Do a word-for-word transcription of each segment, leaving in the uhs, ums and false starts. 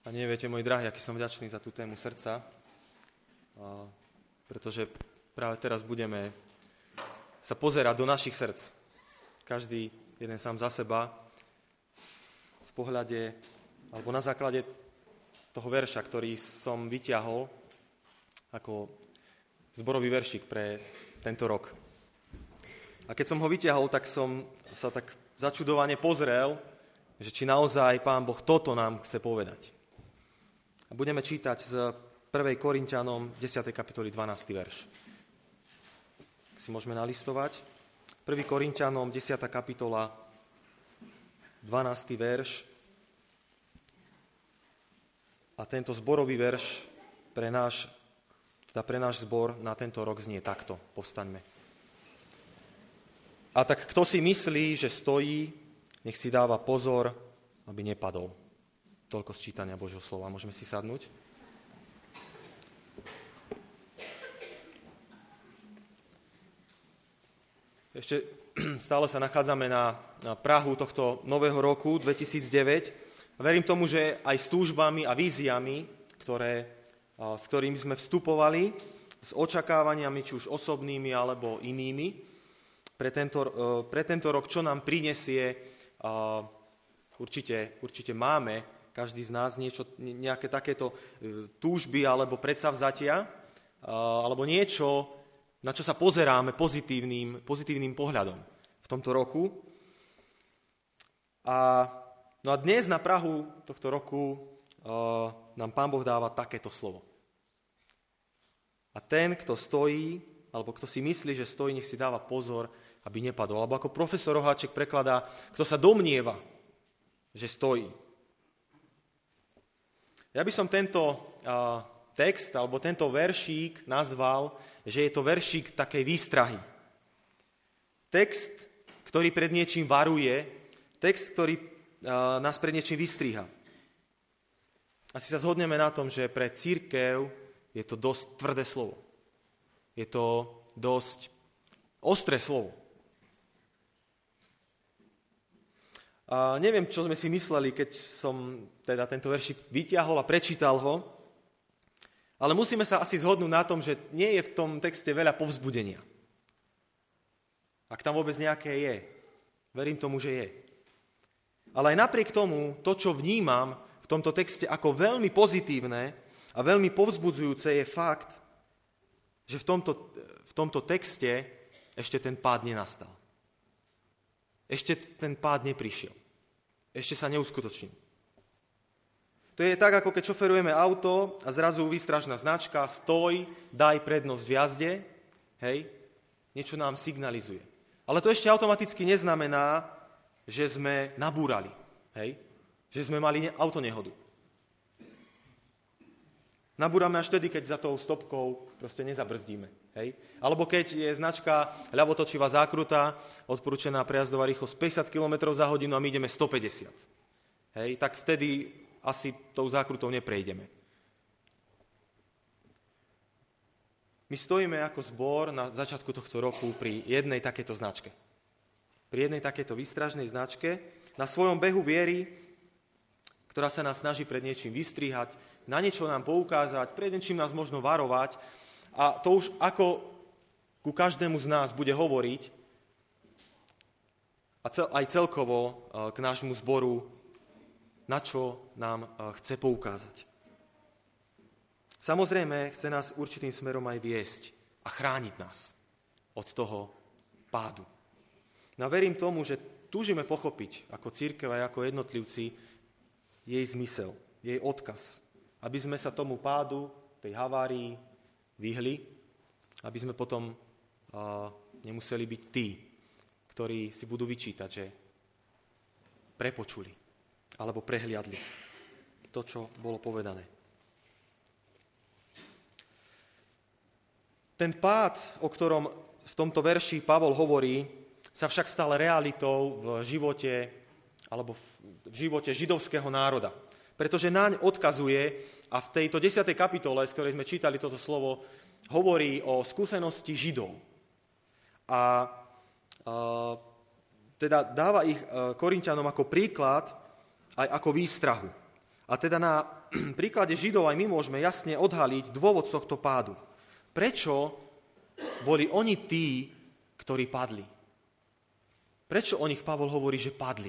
A neviete, môj drahý, aký som vďačný za tú tému srdca, pretože práve teraz budeme sa pozerať do našich srdc. Každý jeden sám za seba v pohľade, alebo na základe toho verša, ktorý som vyťahol ako zborový veršik pre tento rok. A keď som ho vyťahol, tak som sa tak začudovane pozrel, že či naozaj Pán Boh toto nám chce povedať. A budeme čítať z prvej Korinťanom desiatej kapitoly dvanásty verš. Tak si môžeme nalistovať. prvá Korinťanom desiata kapitola dvanásty verš. A tento zborový verš pre náš, teda pre náš zbor na tento rok znie takto. Povstaňme. A tak kto si myslí, že stojí, nech si dáva pozor, aby nepadol. Toľko z čítania Božieho slova. Môžeme si sadnúť? Ešte stále sa nachádzame na, na prahu tohto nového roku dvetisícdeväť. Verím tomu, že aj s túžbami a víziami, ktoré, s ktorými sme vstupovali, s očakávaniami, či už osobnými alebo inými, pre tento, pre tento rok, čo nám prinesie, určite, určite máme každý z nás niečo, nejaké takéto túžby alebo predsavzatia, alebo niečo, na čo sa pozeráme pozitívnym, pozitívnym pohľadom v tomto roku. A, no a dnes na prahu tohto roku nám Pán Boh dáva takéto slovo. A ten, kto stojí, alebo kto si myslí, že stojí, nech si dáva pozor, aby nepadol. Alebo ako profesor Roháček prekladá, kto sa domnieva, že stojí. Ja by som tento uh, text, alebo tento veršík nazval, že je to veršík takej výstrahy. Text, ktorý pred niečím varuje, text, ktorý uh, nás pred niečím vystriha. Asi sa zhodneme na tom, že pre cirkev je to dosť tvrdé slovo. Je to dosť ostré slovo. A neviem, čo sme si mysleli, keď som teda tento veršik vyťahol a prečítal ho, ale musíme sa asi zhodnúť na tom, že nie je v tom texte veľa povzbudenia. Ak tam vôbec nejaké je. Verím tomu, že je. Ale aj napriek tomu, to, čo vnímam v tomto texte ako veľmi pozitívne a veľmi povzbudzujúce, je fakt, že v tomto, v tomto texte ešte ten pád nenastal. Ešte ten pád neprišiel. Ešte sa neuskutočnil. To je tak, ako keď šoferujeme auto a zrazu výstražná značka, stoj, daj prednosť v jazde, hej, niečo nám signalizuje. Ale to ešte automaticky neznamená, že sme nabúrali, hej, že sme mali autonehodu. Nabúrame až vtedy, keď za tou stopkou proste nezabrzdíme. Hej? Alebo keď je značka ľavotočivá zákruta, odporúčená prejazdová rýchlosť päťdesiat kilometrov za hodinu a my ideme stopäťdesiat. Hej? Tak vtedy asi tou zákrutou neprejdeme. My stojíme ako zbor na začiatku tohto roku pri jednej takejto značke. Pri jednej takejto výstražnej značke, na svojom behu viery, ktorá sa nás snaží pred niečím vystrihať, na niečo nám poukázať, pred niečím nás možno varovať. A to už ako ku každému z nás bude hovoriť a cel, aj celkovo k nášmu zboru, na čo nám chce poukázať. Samozrejme, chce nás určitým smerom aj viesť a chrániť nás od toho pádu. No verím tomu, že túžime pochopiť ako cirkev a ako jednotlivci jej zmysel, jej odkaz, aby sme sa tomu pádu, tej havárii vyhli, aby sme potom uh, nemuseli byť tí, ktorí si budú vyčítať, že prepočuli alebo prehliadli to, čo bolo povedané. Ten pád, o ktorom v tomto verši Pavol hovorí, sa však stal realitou v živote alebo v živote židovského národa. Pretože naň odkazuje a v tejto desiatej kapitole, z ktorej sme čítali toto slovo, hovorí o skúsenosti Židov. A, a teda dáva ich Korinťanom ako príklad aj ako výstrahu. A teda na príklade Židov aj my môžeme jasne odhaliť dôvod tohto pádu. Prečo boli oni tí, ktorí padli? Prečo o nich Pavol hovorí, že padli?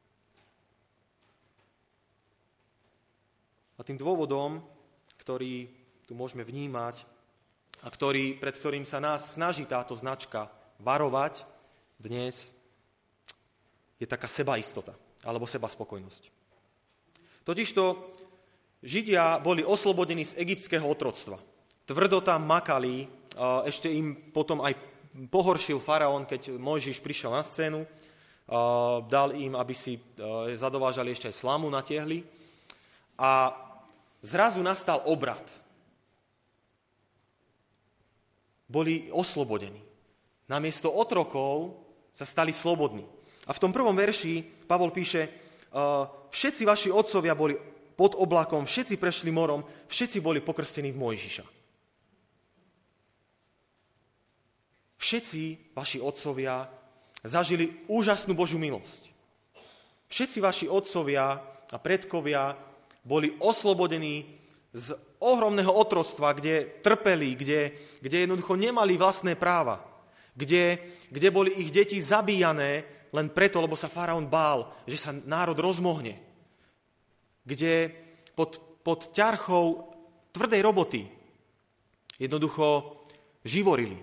A tým dôvodom, ktorý tu môžeme vnímať a ktorý, pred ktorým sa nás snaží táto značka varovať dnes, je taká sebaistota alebo sebaspokojnosť. Totižto Židia boli oslobodení z egyptského otroctva. Tvrdo tam makali, ešte im potom aj pohoršil faraón, keď Mojžiš prišiel na scénu, dal im, aby si zadovážali ešte aj slamu na tehli a zrazu nastal obrat. Boli oslobodení. Namiesto otrokov sa stali slobodní. A v tom prvom verši Pavol píše, všetci vaši otcovia boli pod oblakom, všetci prešli morom, všetci boli pokrstení v Mojžiša. Všetci vaši otcovia zažili úžasnú Božiu milosť. Všetci vaši otcovia a predkovia boli oslobodení z ohromného otroctva, kde trpeli, kde, kde jednoducho nemali vlastné práva, kde, kde boli ich deti zabíjané len preto, lebo sa faraón bál, že sa národ rozmohne, kde pod, pod ťarchou tvrdej roboty jednoducho živorili.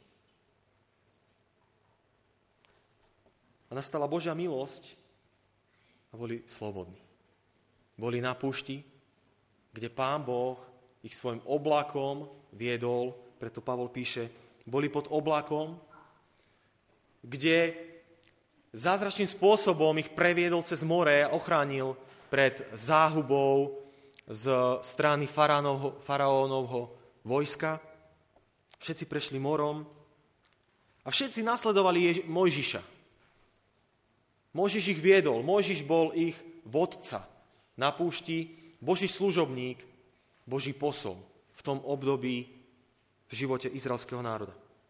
A nastala Božia milosť a boli slobodní. Boli na púšti, kde Pán Boh ich svojim oblakom viedol, preto Pavol píše, boli pod oblakom, kde zázračným spôsobom ich previedol cez more a ochránil pred záhubou z strany faraónovho vojska. Všetci prešli morom a všetci nasledovali Ježi- Mojžiša. Mojžiš ich viedol, Mojžiš bol ich vodca na púšti, Boží služobník, Boží posol v tom období v živote izraelského národa.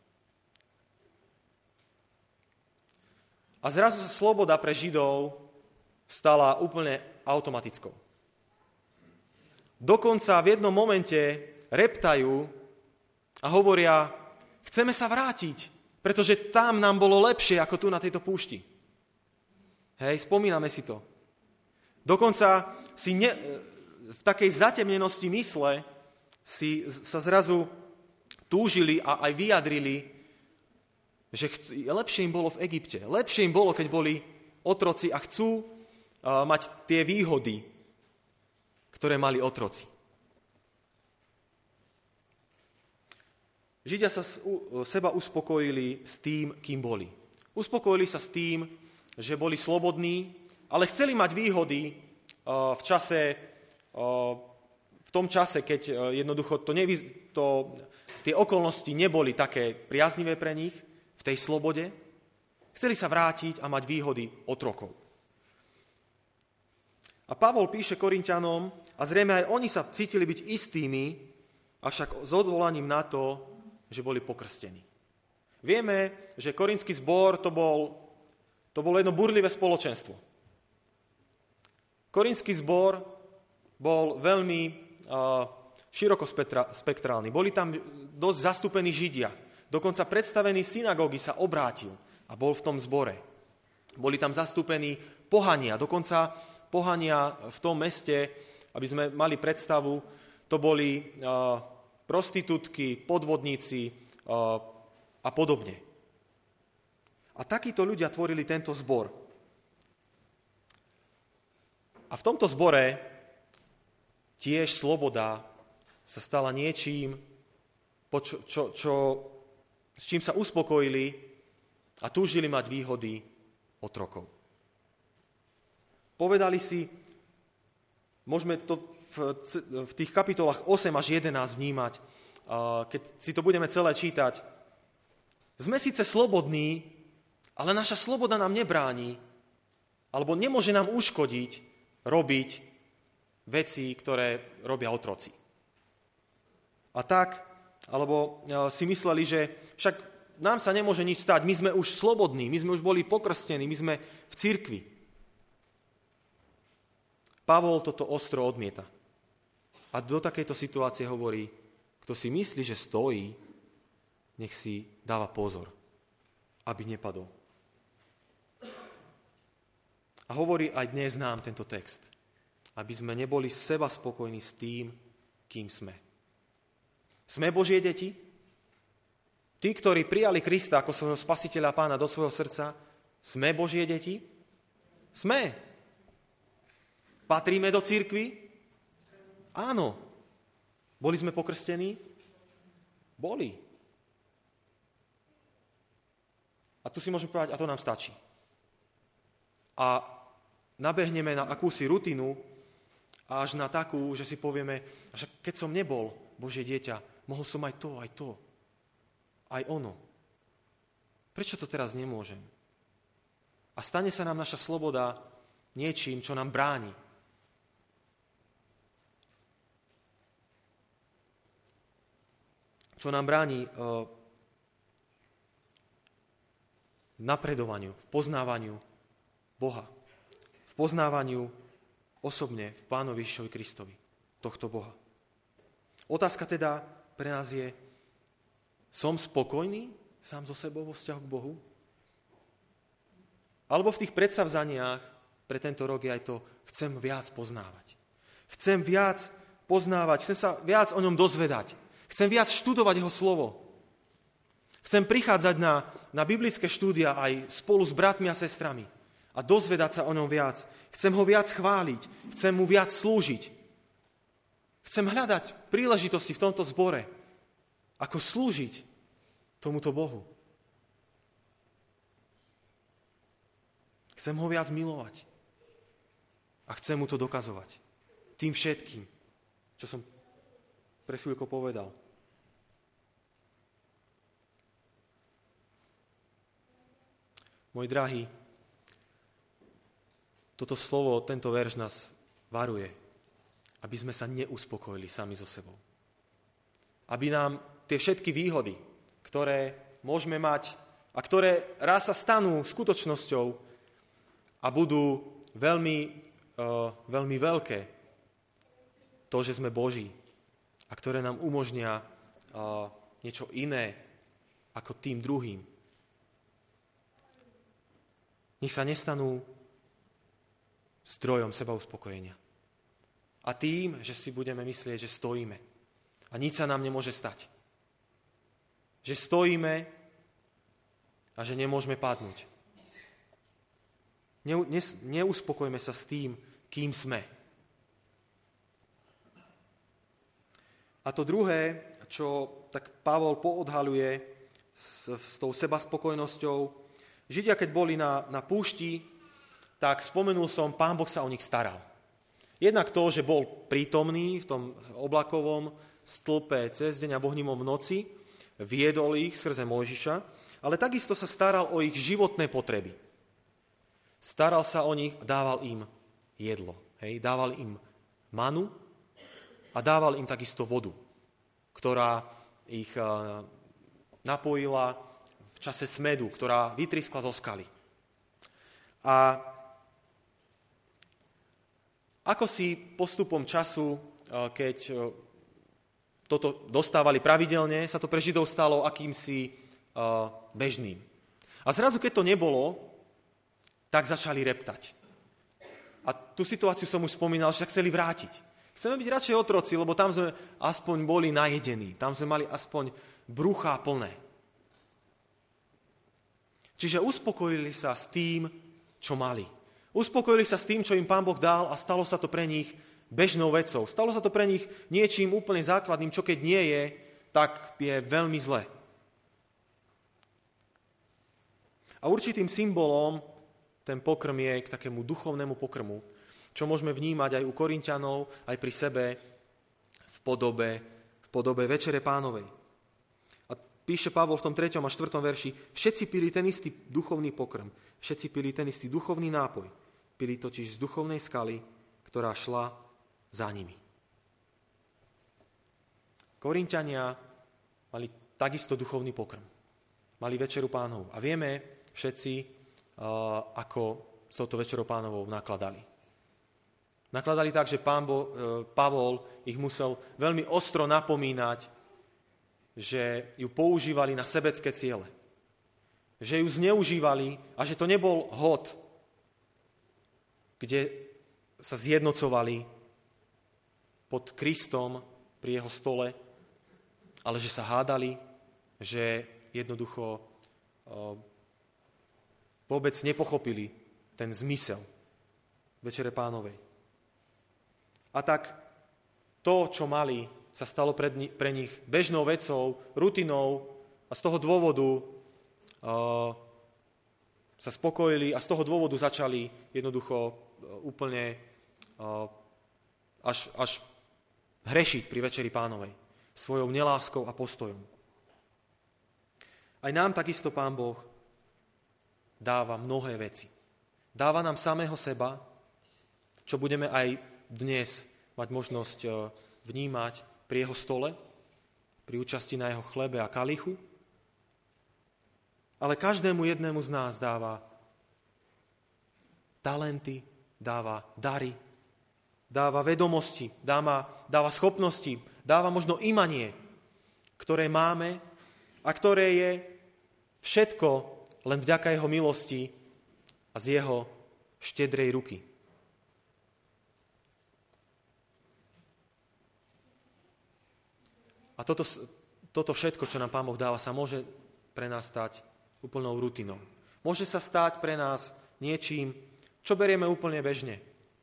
A zrazu sa sloboda pre Židov stala úplne automatickou. Dokonca v jednom momente reptajú a hovoria, chceme sa vrátiť, pretože tam nám bolo lepšie ako tu na tejto púšti. Hej, spomíname si to. Dokonca si ne, v takej zatemnenosti mysle si sa zrazu túžili a aj vyjadrili, že lepšie im bolo v Egypte. Lepšie im bolo, keď boli otroci a chcú uh, mať tie výhody, ktoré mali otroci. Židia sa seba uspokojili s tým, kým boli. Uspokojili sa s tým, že boli slobodní, ale chceli mať výhody uh, v čase, uh, v tom čase, keď uh, jednoducho to nevy, to, tie okolnosti neboli také priaznivé pre nich, v tej slobode, chceli sa vrátiť a mať výhody otrokov. A Pavol píše Korinťanom, a zrejme aj oni sa cítili byť istými, avšak s odvolaním na to, že boli pokrstení. Vieme, že korintský zbor to bol, to bolo jedno burlivé spoločenstvo. Korintský zbor bol veľmi uh, širokospektrálny. Boli tam dosť zastúpení Židia. Dokonca predstavený synagógy sa obrátil a bol v tom zbore. Boli tam zastúpení pohania, dokonca pohania v tom meste, aby sme mali predstavu, to boli uh, prostitútky, podvodníci uh, a podobne. A takíto ľudia tvorili tento zbor. A v tomto zbore tiež sloboda sa stala niečím, po čo, čo, čo, s čím sa uspokojili a túžili mať výhody otrokov. Povedali si, môžeme to v, v tých kapitolách osem až jedenásť vnímať, keď si to budeme celé čítať. Sme síce slobodní, ale naša sloboda nám nebráni, alebo nemôže nám uškodiť robiť veci, ktoré robia otroci. A tak, alebo si mysleli, že však nám sa nemôže nič stať, my sme už slobodní, my sme už boli pokrstení, my sme v cirkvi. Pavol toto ostro odmieta. A do takejto situácie hovorí, kto si myslí, že stojí, nech si dáva pozor, aby nepadol. A hovorí aj dnes nám tento text, aby sme neboli seba spokojní s tým, kým sme. Sme Božie deti? Tí, ktorí prijali Krista ako svojho spasiteľa a pána do svojho srdca, sme Božie deti? Sme. Patríme do cirkvi? Áno. Boli sme pokrstení? Boli. A tu si môžeme povedať, a to nám stačí. A nabehneme na akúsi rutinu, až na takú, že si povieme, že keď som nebol Božie dieťa, mohol som aj to, aj to, aj ono. Prečo to teraz nemôžem? A stane sa nám naša sloboda niečím, čo nám bráni. Čo nám bráni uh, napredovaniu, v poznávaniu Boha. V poznávaniu osobne v Pánovi Ježišovi Kristovi, tohto Boha. Otázka teda pre nás je, som spokojný sám so sebou vo vzťahu k Bohu? Alebo v tých predsavzaniach pre tento rok je aj to, chcem viac poznávať. Chcem viac poznávať, chcem sa viac o ňom dozvedať. Chcem viac študovať jeho slovo. Chcem prichádzať na, na biblické štúdia aj spolu s bratmi a sestrami a dozvedať sa o ňom viac. Chcem ho viac chváliť, chcem mu viac slúžiť. Chcem hľadať príležitosti v tomto zbore, ako slúžiť tomuto Bohu. Chcem ho viac milovať a chcem mu to dokazovať. Tým všetkým, čo som pre chvíľku povedal. Môj drahý, toto slovo, tento verš nás varuje, aby sme sa neuspokojili sami so sebou. Aby nám tie všetky výhody, ktoré môžeme mať a ktoré raz sa stanú skutočnosťou a budú veľmi, uh, veľmi veľké, to, že sme Boží a ktoré nám umožnia uh, niečo iné ako tým druhým. Nech sa nestanú zdrojom seba uspokojenia. A tým, že si budeme myslieť, že stojíme. A nič sa nám nemôže stať. Že stojíme a že nemôžeme padnúť. Neuspokojme sa s tým, kým sme. A to druhé, čo tak Pavol poodhaľuje s, s tou sebaspokojnosťou, Židia, keď boli na, na púšti, tak spomenul som, Pán Boh sa o nich staral. Jednak to, že bol prítomný v tom oblakovom stĺpe cez deň a v ohnivom v noci, viedol ich skrze Mojžiša, ale takisto sa staral o ich životné potreby. Staral sa o nich a dával im jedlo. Hej? Dával im manu a dával im takisto vodu, ktorá ich uh, napojila v čase smedu, ktorá vytriskla zo skaly. A ako si postupom času, keď toto dostávali pravidelne, sa to pre Židov stalo akýmsi bežným. A zrazu, keď to nebolo, tak začali reptať. A tú situáciu som už spomínal, že sa chceli vrátiť. Chceme byť radšej otroci, lebo tam sme aspoň boli najedení. Tam sme mali aspoň bruchá plné. Čiže uspokojili sa s tým, čo mali. Uspokojili sa s tým, čo im Pán Boh dal a stalo sa to pre nich bežnou vecou. Stalo sa to pre nich niečím úplne základným, čo keď nie je, tak je veľmi zle. A určitým symbolom ten pokrm je k takému duchovnému pokrmu, čo môžeme vnímať aj u Korinťanov, aj pri sebe v podobe, v podobe Večere Pánovej. Píše Pavol v tom treťom a štvrtom verši, všetci pili ten istý duchovný pokrm, všetci pili ten istý duchovný nápoj, pili totiž z duchovnej skaly, ktorá šla za nimi. Korinťania mali takisto duchovný pokrm. Mali Večeru Pánovu. A vieme všetci, ako s touto Večerou Pánovou nakladali. Nakladali tak, že pán Bo, Pavol ich musel veľmi ostro napomínať, že ju používali na sebecké ciele. Že ju zneužívali a že to nebol hod, kde sa zjednocovali pod Kristom pri jeho stole, ale že sa hádali, že jednoducho vôbec nepochopili ten zmysel Večere Pánovej. A tak to, čo mali, sa stalo pre nich bežnou vecou, rutinou a z toho dôvodu uh, sa spokojili a z toho dôvodu začali jednoducho uh, úplne uh, až, až hrešiť pri Večeri Pánovej svojou neláskou a postojom. Aj nám takisto Pán Boh dáva mnohé veci. Dáva nám samého seba, čo budeme aj dnes mať možnosť vnímať pri jeho stole, pri účasti na jeho chlebe a kalichu. Ale každému jednému z nás dáva talenty, dáva dary, dáva vedomosti, dáva, dáva schopnosti, dáva možno imanie, ktoré máme a ktoré je všetko len vďaka jeho milosti a z jeho štedrej ruky. A toto, toto všetko, čo nám Pán Boh dáva, sa môže pre nás stať úplnou rutinou. Môže sa stať pre nás niečím, čo berieme úplne bežne.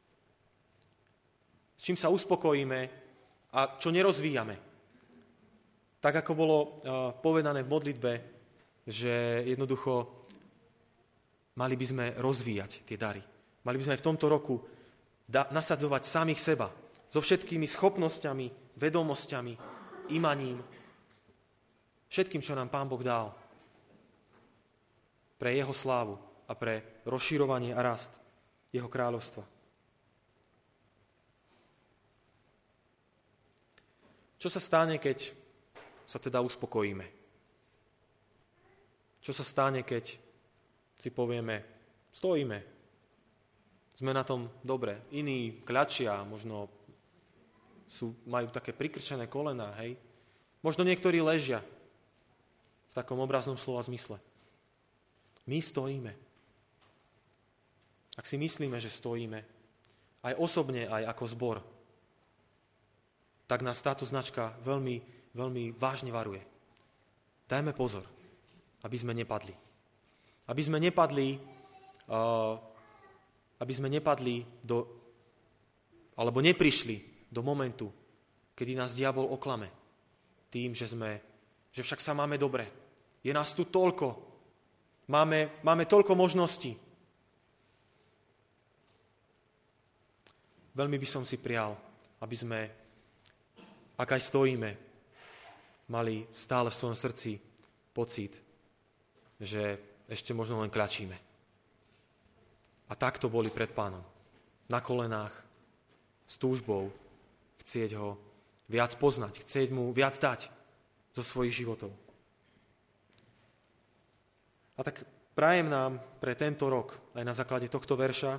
S čím sa uspokojíme a čo nerozvíjame. Tak, ako bolo uh, povedané v modlitbe, že jednoducho mali by sme rozvíjať tie dary. Mali by sme v tomto roku da- nasadzovať samých seba so všetkými schopnosťami, vedomosťami, imaním, všetkým, čo nám Pán Boh dal pre jeho slávu a pre rozširovanie a rast jeho kráľovstva. Čo sa stane, keď sa teda uspokojíme? Čo sa stane, keď si povieme, stojíme, sme na tom dobre, iní kľačia, možno Sú, majú také prikrčené kolená, hej. Možno niektorí ležia v takom obraznom slova zmysle. My stojíme. Ak si myslíme, že stojíme, aj osobne, aj ako zbor, tak nás táto značka veľmi, veľmi vážne varuje. Dajme pozor, aby sme nepadli. Aby sme nepadli, uh, aby sme nepadli do, alebo neprišli do momentu, kedy nás diabol oklame tým, že, sme, že však sa máme dobre. Je nás tu toľko. Máme, máme toľko možností. Veľmi by som si prial, aby sme, ak aj stojíme, mali stále v svojom srdci pocit, že ešte možno len kľačíme. A takto boli pred Pánom. Na kolenách, s túžbou, chcieť ho viac poznať, chcieť mu viac dať zo svojich životov. A tak prajem nám pre tento rok, aj na základe tohto verša,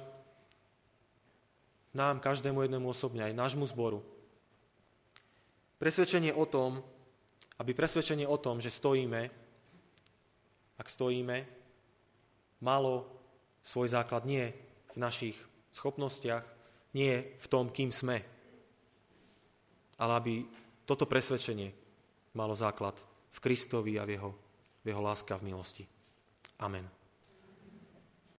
nám, každému jednému osobne, aj nášmu zboru, presvedčenie o tom, aby presvedčenie o tom, že stojíme, ak stojíme, malo svoj základ nie v našich schopnostiach, nie v tom, kým sme, ale aby toto presvedčenie malo základ v Kristovi a v jeho, v jeho láske a v milosti. Amen.